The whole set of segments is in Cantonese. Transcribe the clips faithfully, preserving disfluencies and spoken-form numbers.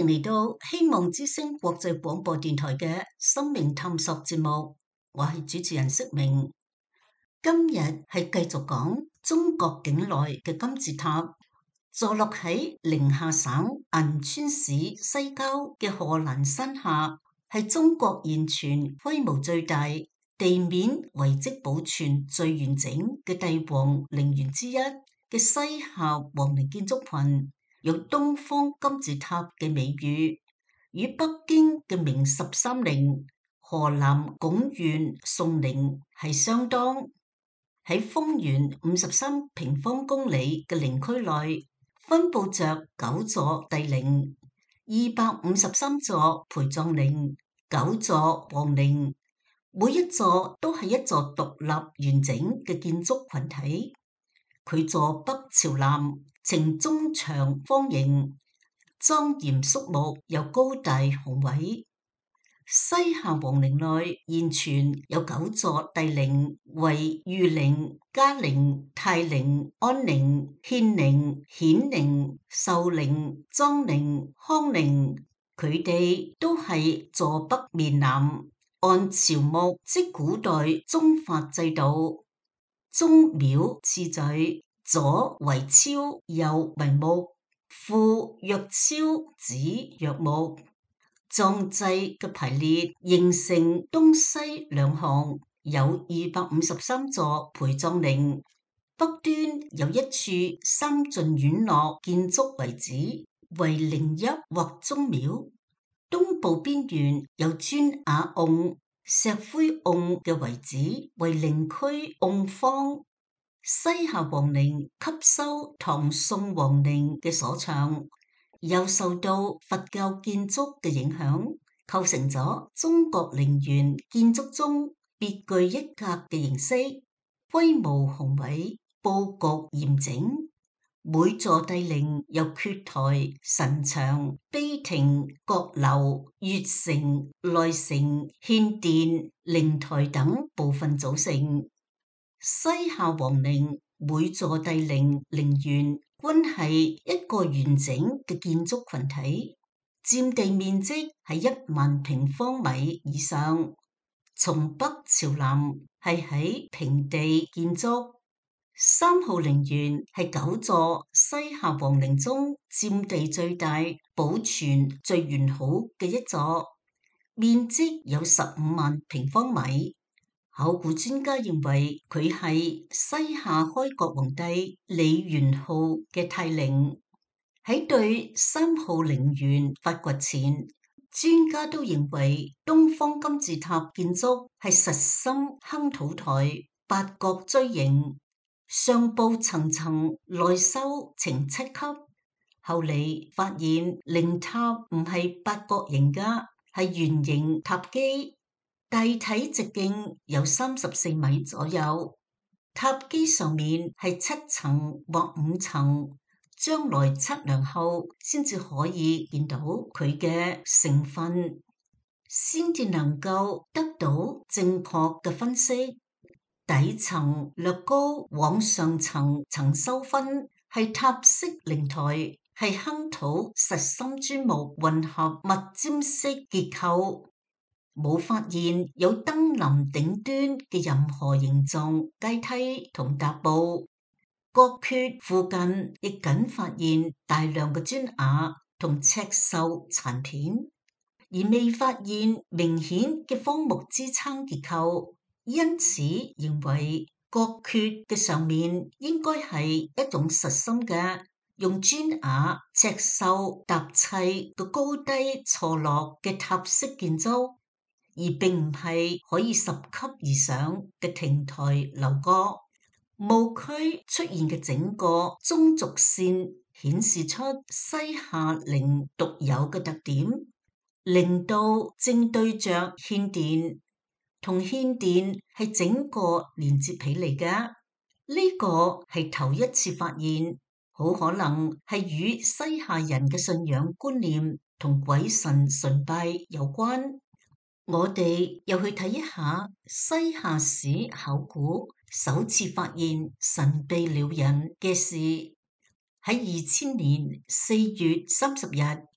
迎嚟到希望之聲國際廣播電台嘅生命探索節目，我係主持人釋明。今日係繼續講中國境內嘅金字塔，坐落喺寧夏省銀川市西郊嘅賀蘭山下，係中國現存規模最大、地面遺跡保存最完整嘅帝王陵園之一嘅西夏皇陵建築群。有東方金字塔嘅美譽，與北京嘅明十三陵、河南鞏縣宋陵係相當。喺方圓五十三平方公里嘅陵區內，分佈着九座帝陵、二百五十三座陪葬陵、九座皇陵，每一座都係一座獨立完整嘅建築群體。佢坐北朝南，呈中長方形，莊嚴肅穆又高大雄偉。西夏皇陵內現存有九座帝陵，為裕陵、嘉陵、泰陵、安陵、獻陵、顯陵、壽陵、莊陵、康陵。佢哋都係坐北面南，按朝目即古代宗法制度。宗廟次序，左為超，右為木，父曰超，子曰木。葬祭嘅排列形成東西兩行，有二百五十三座陪葬陵，北端有一處三進院落建築遺址，為陵邑或宗廟。東部邊緣有磚瓦甕、石灰甕嘅遺址，為陵區甕坊。西夏皇陵吸收唐宋皇陵嘅所長，又受到佛教建築嘅影響，構成咗中國陵園建築中別具一格嘅形式，規模宏偉，佈局嚴整。每座帝陵由闕台、神牆、碑亭、閣樓、月城、內城、獻殿、靈台等部分組成。西夏皇陵每座帝陵陵園均係一個完整嘅建築群體，佔地面積係一萬平方米以上。從北朝南係喺平地建築。三號陵園係九座西夏皇陵中佔地最大、保存最完好嘅一座，面積有十五萬平方米。考古專家認為佢係西夏開國皇帝李元昊嘅泰陵。喺對三號陵園發掘前，專家都認為東方金字塔建築係實心夯土台八角錐形，上部層層內修呈七級。後嚟發現陵塔唔係八角形㗎，係圓形塔基。大體直徑有三十四米左右，塔基上面係七層或五層，將來測量後先至可以見到佢嘅成分，先至能夠得到正確嘅分析。底層略高，往上層層修分係塔式靈台，係夯土實心磚木混合密尖式結構。冇發現有登臨頂端嘅任何形狀階梯同踏步，角缺附近亦僅發現大量嘅磚瓦同赤鏽殘片，而未發現明顯嘅方木支撐結構，因此認為角缺嘅上面應該係一種實心嘅用磚瓦、赤鏽搭砌嘅高低錯落嘅塔式建築，而並唔係可以十級以上嘅亭台樓閣。墓區出現嘅整個中軸線顯示出西夏陵獨有嘅特點。陵道正對着獻殿，同獻殿係整個連接起嚟嘅。呢個係頭一次發現，好可能係與西夏人嘅信仰觀念同鬼神崇拜有關。我哋又去睇一下西夏史考古首次發現神秘鳥人嘅事。喺二千年四月三十日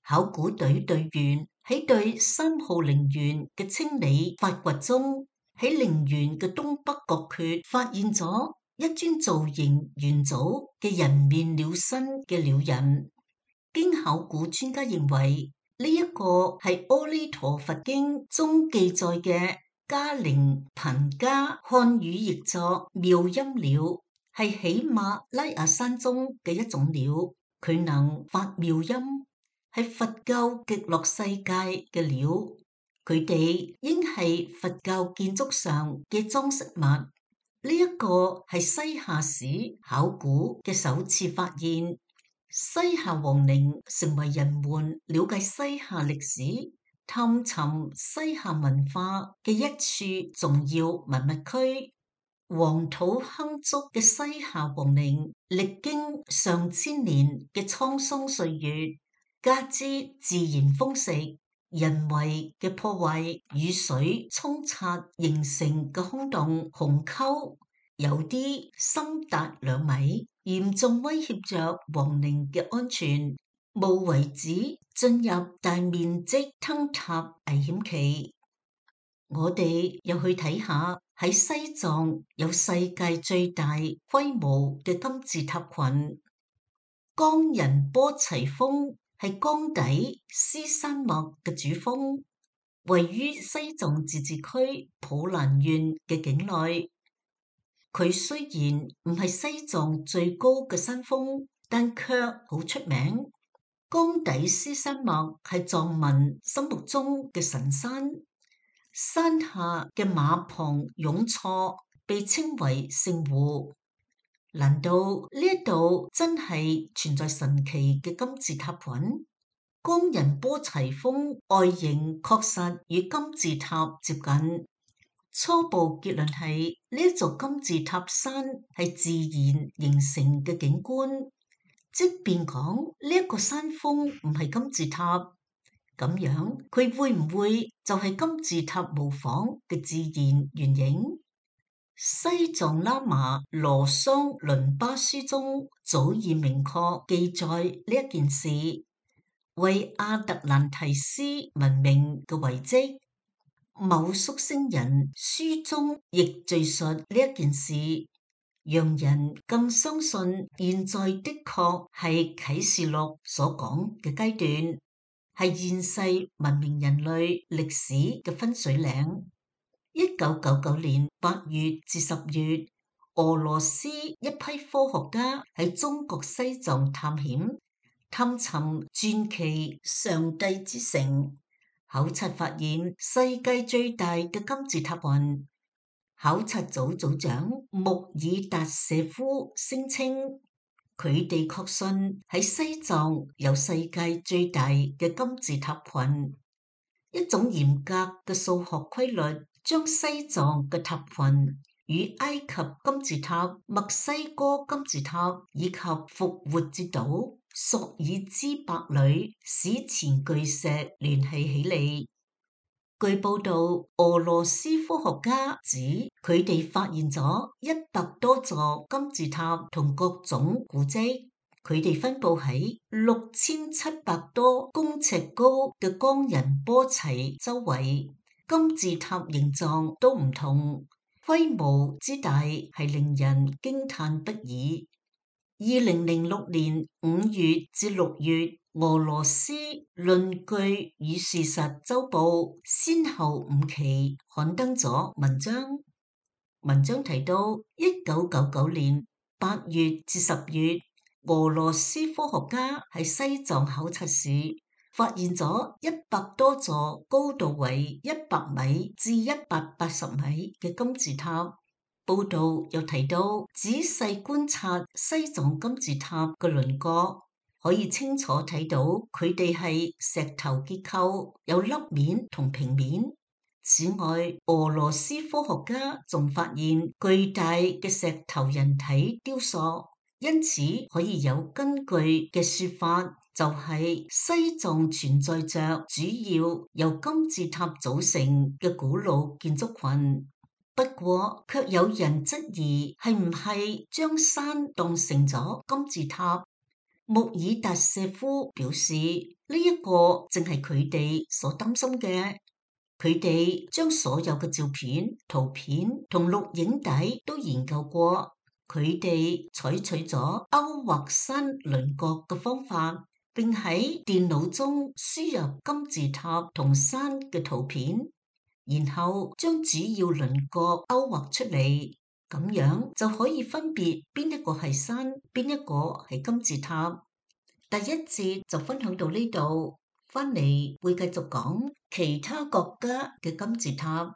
考古隊隊員喺對三號陵園嘅清理發掘中，喺陵園嘅東北角缺發現咗一尊造型元祖嘅人面鳥身嘅鳥人。經考古專家認為，呢、這、一個係《阿彌陀佛經》中記載嘅迦陵頻伽漢語譯作妙音鳥，係喜馬拉雅山中嘅一種鳥，佢能發妙音，係佛教極樂世界嘅鳥，佢哋應係佛教建築上嘅裝飾物。呢、這、一個係西夏史考古嘅首次發現。西夏皇陵成為人們了解西夏歷史、探尋西夏文化嘅一處重要文物區。黃土坑築嘅西夏皇陵，歷經上千年嘅滄桑歲月，加之自然豐碩、人為嘅破壞、雨水沖刷形成嘅空洞鴻溝，有啲深達兩米，嚴重威脅着皇陵嘅安全，無為止進入大面積坍塌危險期。我哋又去睇下喺西藏有世界最大規模嘅金字塔群，岡仁波齊峰係岡底斯山脈嘅主峰，位於西藏自治區普蘭縣嘅境內。佢雖然唔係西藏最高嘅山峰，但卻好出名。岡底斯山脈係藏民心目中嘅神山，山下嘅馬旁雍錯被稱為聖湖。難道呢一度真係存在神奇嘅金字塔群？岡仁波齊峰外形確實與金字塔接近。初步結論係呢一座金字塔山係自然形成嘅景觀，即便講呢一個山峰唔係金字塔，咁樣佢會唔會就係金字塔模仿嘅自然原型？西藏喇嘛羅桑倫巴書中早已明確記載呢一件事，為阿特蘭提斯文明嘅遺跡。某宿星人書中亦敘述呢一件事，讓人更相信現在的確係啟示錄所講嘅階段，係現世文明人類歷史嘅分水嶺。一九九九年八月至十月，俄羅斯一批科學家喺中國西藏探險，探尋傳奇上帝之城。考察發現世界最大嘅金字塔群，考察組組長穆爾達舍夫聲稱，佢哋確信喺西藏有世界最大嘅金字塔群。一種嚴格嘅數學規律將西藏嘅塔群與埃及金字塔、墨西哥金字塔以及復活節島索爾茲伯里史前巨石聯繫起嚟。據報道，俄羅斯科學家指佢哋發現咗一百多座金字塔同各種古蹟，佢哋分佈喺六千七百多公尺高嘅岡仁波齊周圍，金字塔形狀都唔同，規模之大係令人驚嘆不已。二零零六年五月至六月，俄羅斯論據與事實週報先後五期刊登咗文章。文章提到，一九九九年八月至十月，俄羅斯科學家喺西藏考察時，發現咗一百多座高度為一百米至一百八十米嘅金字塔。報道又提到，仔細觀察西藏金字塔嘅輪廓，可以清楚睇到佢哋係石頭結構，有凹面同平面。此外，俄羅斯科學家仲發現巨大嘅石頭人體雕塑，因此可以有根據嘅說法，就係西藏存在着主要由金字塔組成嘅古老建築群。不過，卻有人質疑係唔係將山當成咗金字塔。穆爾達舍夫表示， 呢一個正係佢哋所擔心嘅。佢哋將所有嘅照片、圖片同錄影帶都研究過。佢哋採取咗勾畫山輪廓嘅方法，並喺電腦中輸入金字塔同山嘅圖片，然後將主要輪廓勾畫出嚟，咁樣就可以分別邊一個係山，邊一個係金字塔。第一節就分享到呢度，翻嚟會繼續講其他國家嘅金字塔。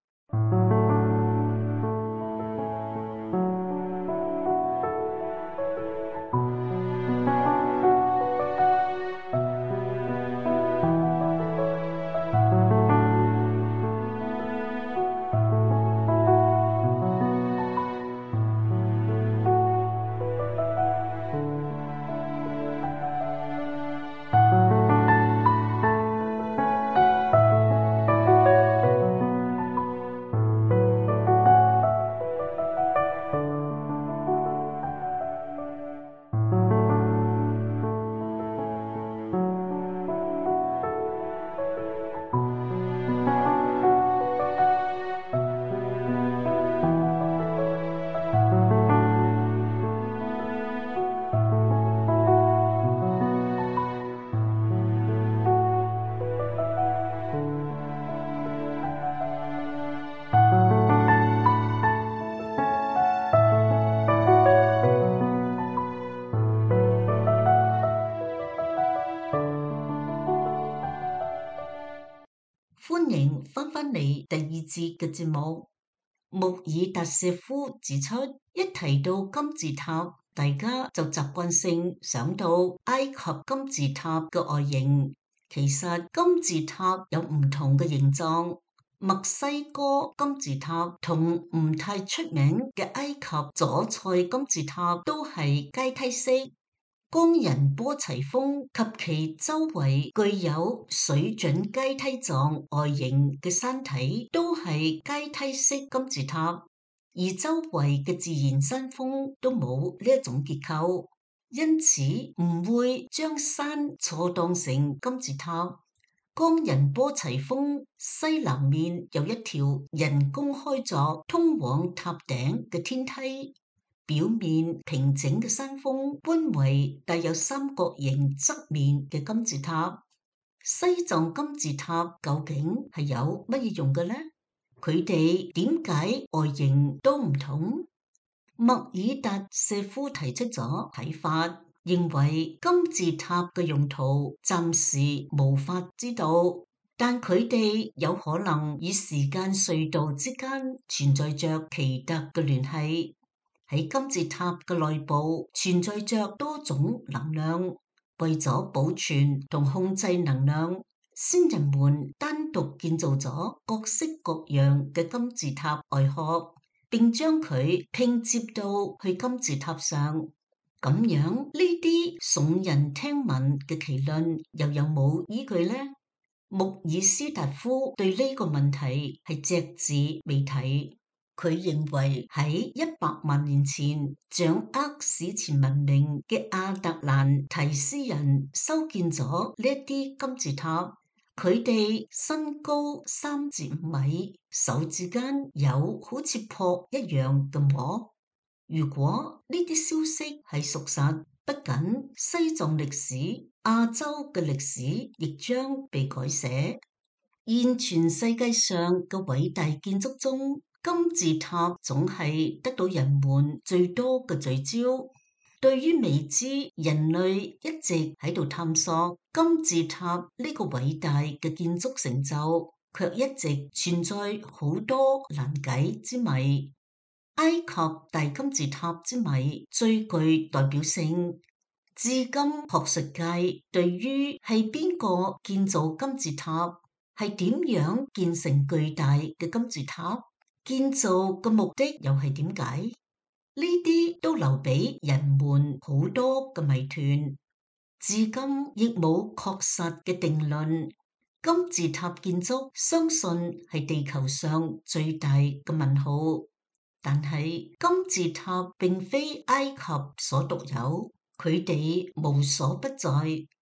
歡迎翻返嚟第二節嘅節目。穆爾達舍夫指出，一提到金字塔，大家就習慣性想到埃及金字塔嘅外形。其實金字塔有唔同嘅形狀，墨西哥金字塔同唔太出名嘅埃及左塞金字塔都係階梯式。岡仁波齊峰及其周圍具有水準階梯狀外形嘅山體都係階梯式金字塔，而周圍嘅自然山峰都冇呢一種結構，因此唔會將山錯當成金字塔。岡仁波齊峰西南面有一條人工開鑿通往塔頂嘅天梯。表面平整嘅山峰分為帶有三角形側面嘅金字塔。西藏金字塔究竟係有乜嘢用嘅呢？佢哋點解外形都唔同？穆爾達舍夫提出咗睇法，認為金字塔嘅用途暫時無法知道，但佢哋有可能與時間隧道之間存在着奇特嘅聯繫。喺金字塔嘅內部存在着多種能量，為咗保存同控制能量，先人們單獨建造咗各式各樣嘅金字塔外殼，並將佢拼接到去金字塔上。咁樣呢啲聳人聽聞嘅奇論又有冇依據呢？穆爾斯達夫對呢個問題係隻字未提。佢認為喺一百萬年前掌握史前文明嘅亞特蘭提斯人修建咗呢一啲金字塔，佢哋身高三至五米，手指間有好似蹼一樣嘅膜。如果呢啲消息係屬實，不僅西藏歷史，亞洲嘅歷史亦將被改寫。現全世界上嘅偉大建築中，金字塔總係得到人們最多嘅聚焦。對於未知，人類一直喺度探索金字塔呢個偉大嘅建築成就，卻一直存在好多難解之謎。埃及大金字塔之謎最具代表性，至今學術界對於係邊個建造金字塔，係點樣建成巨大嘅金字塔，建造嘅目的又係點解？呢啲都留俾人們好多嘅謎團，至今亦冇確實嘅定論。金字塔建築相信係地球上最大嘅問號，但係金字塔並非埃及所獨有，佢哋無所不在。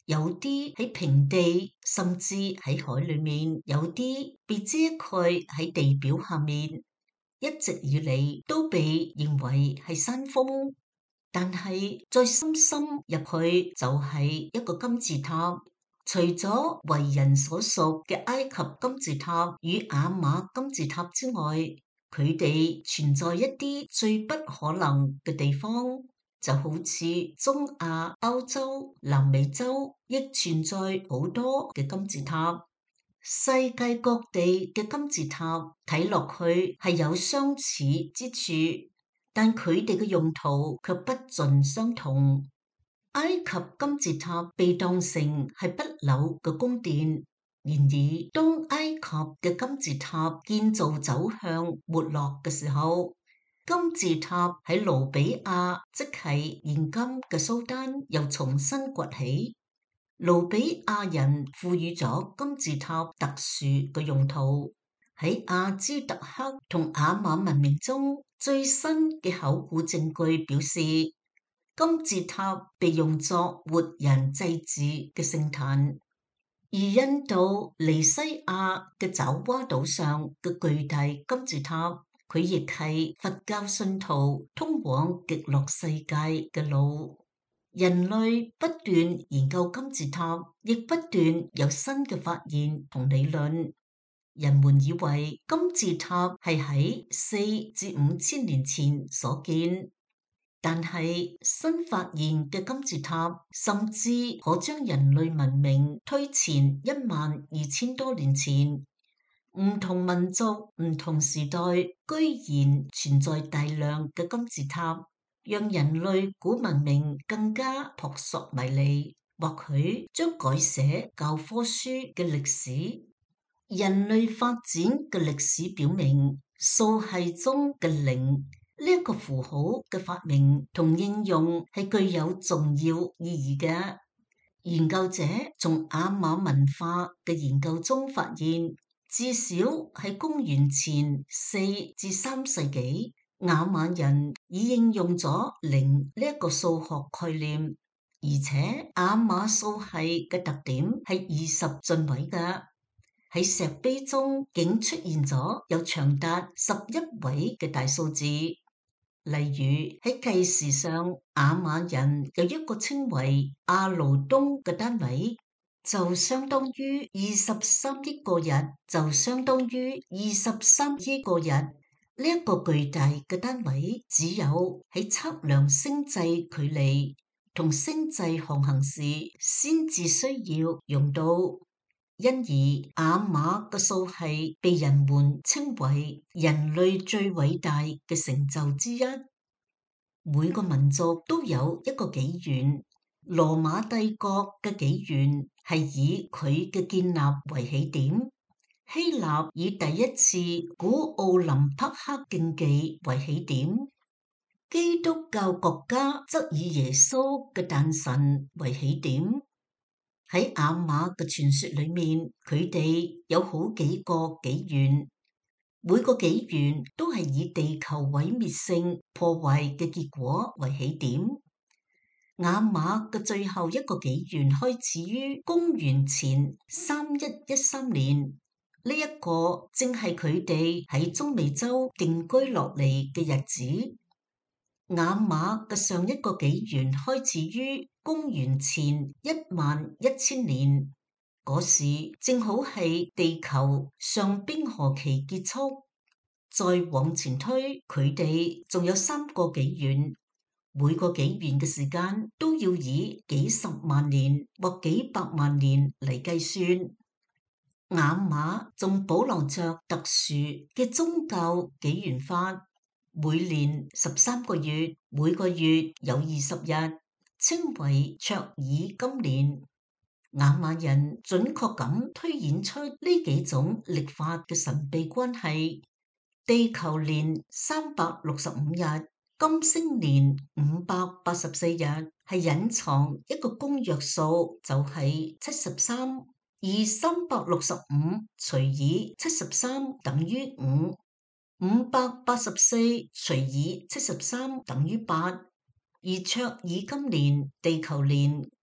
有啲喺平地，甚至喺海裏面，有啲被遮蓋喺地表下面，一直以嚟都被認為係山峰。但係再深深入去就係一個金字塔。除咗為人所屬嘅埃及金字塔與雅馬金字塔之外，佢哋存在一啲最不可能嘅地方，就好似中亞、歐洲、南美洲，亦存在好多嘅金字塔。世界各地嘅金字塔睇落去係有相似之處，但佢哋嘅用途卻不盡相同。埃及金字塔被當成係不朽嘅宮殿，然而當埃及嘅金字塔建造走向沒落嘅時候，金字塔喺盧比亞，即係現今嘅蘇丹，又重新崛起。盧比亞人賦予咗金字塔特殊嘅用途。喺阿茲特克同亞瑪文明中，最新嘅考古證據表示，金字塔被用作活人祭祀嘅聖壇。而印度尼西亞嘅爪哇島上嘅巨大金字塔，佢亦係佛教信徒通往極樂世界嘅路。人類不斷研究金字塔，亦不斷有新嘅發現同理論。人們以為金字塔係喺四至五千年前所建，但係新發現嘅金字塔甚至可將人類文明推前一萬二千多年前。唔同民族、唔同時代，居然存在大量嘅金字塔，讓人類古文明更加撲朔迷離，或許將改寫教科書嘅歷史。人類發展嘅歷史表明，數系中嘅零呢一個符號嘅發明同應用係具有重要意義嘅。研究者從雅馬文化嘅研究中發現，至少喺公元前四至三世紀，雅馬人已應用咗零呢一個數學概念，而且雅馬數系嘅特點係二十進位嘅。喺石碑中竟出現咗有長達十一位嘅大數字。例如喺計時上，雅馬人有一個稱為阿勞東嘅單位，就相當於二十三億個日，就相當於二十三億個日。呢一個巨大嘅單位，只有喺測量星際距離同星際航行時先至需要用到，因而雅馬嘅數系被人們稱為人類最偉大嘅成就之一。每個民族都有一個紀元，羅馬帝國嘅紀元係以佢嘅建立為起點。希臘以第一次古奧林匹克競技為起點，基督教國家則以耶穌嘅誕辰為起點。喺雅馬嘅傳說裏面，佢哋有好幾個紀元，每個紀元都係以地球毀滅性破壞嘅結果為起點。雅馬嘅最後一個紀元開始於公元前三一一三年。呢一個正係佢哋喺中美洲定居落嚟嘅日子。雅馬嘅上一個紀元開始於公元前一萬一千年，嗰時正好係地球上冰河期結束。再往前推，佢哋仲有三個紀元，每個紀元嘅時間都要以幾十萬年或幾百萬年嚟計算。雅馬仲保留着特殊嘅宗教紀元法，每年十三個月，每個月有二十日，稱為卓爾金年。雅馬人準確咁推演出呢幾種曆法嘅神秘關係。地球年三百六十五日，金星年五百八十四日，係隱藏一個公約數，就係七十三。而三百六十五除以七十三等於五，五百八十四除以七十三等於八。而卓爾金年地球年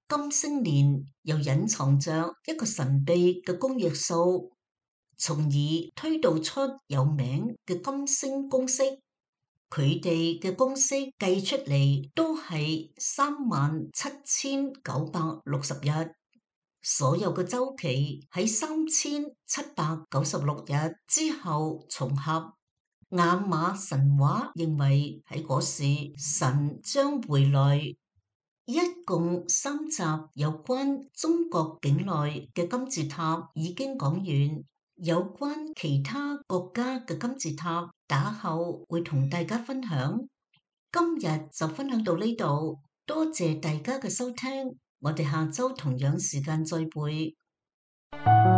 金星年又隱藏着一個神秘嘅公約數，從而推導出有名嘅金星公式。佢哋嘅公式計出嚟都係三萬七千九百六十日，所有嘅周期喺三千七百九十六日之後重合。亞馬神話認為喺嗰時神將回來。一共三集有關中國境內嘅金字塔已經講完，有關其他國家嘅金字塔打後會同大家分享。今日就分享到呢度，多謝大家嘅收聽，我哋下周同樣時間再會。